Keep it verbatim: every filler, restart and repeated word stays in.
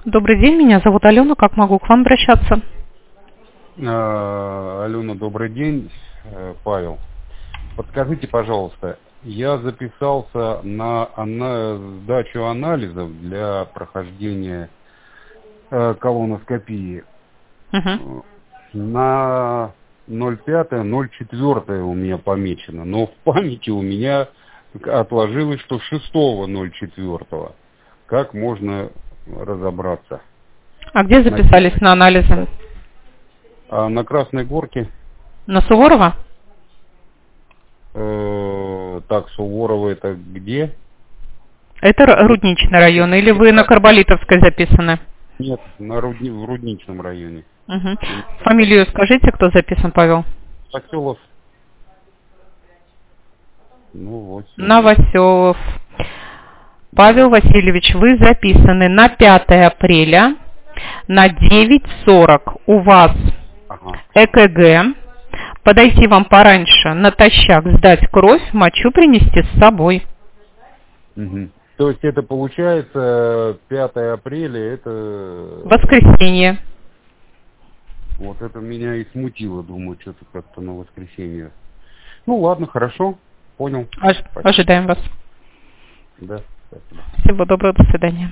Добрый день, меня зовут Алена. Как могу к вам обращаться? А, Алена, добрый день. Э, Павел. Подскажите, пожалуйста, я записался на ана- сдачу анализов для прохождения э, колоноскопии. Угу. На ноль пятое ноль четвёртое у меня помечено, но в памяти у меня отложилось, что шестого ноль четвёртого. Как можно разобраться? А где записались на анализы? А на Красной Горке, На Суворова? э, так, Суворова это где? Это Р- Рудничный район, или вы на Карболитовской записаны? Нет, на Рудни- в Рудничном районе. Угу. Фамилию скажите, кто записан, Павел? Новоселов. Ну, Новоселов. Павел Васильевич, вы записаны на пятое апреля на девять сорок. У вас Ага. ЭКГ. Подойти вам пораньше, натощак сдать кровь, мочу принести с собой. Угу. То есть это получается пятое апреля, это... Воскресенье. Вот это меня и смутило, думаю, что-то как-то на воскресенье. Ну ладно, хорошо, понял. Ож- Ожидаем вас. Да, спасибо. Всего доброго, до свидания.